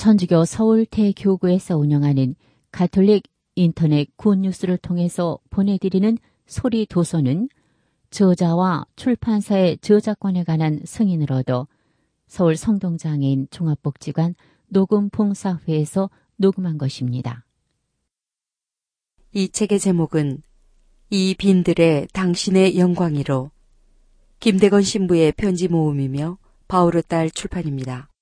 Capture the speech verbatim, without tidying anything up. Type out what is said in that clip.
천주교 서울 대교구에서 운영하는 가톨릭 인터넷 굿뉴스를 통해서 보내드리는 소리 도서는 저자와 출판사의 저작권에 관한 승인을 얻어 서울 성동장애인 종합복지관 녹음봉사회에서 녹음한 것입니다. 이 책의 제목은 이 빈들의 당신의 영광이로 김대건 신부의 편지 모음이며 바오르 딸 출판입니다.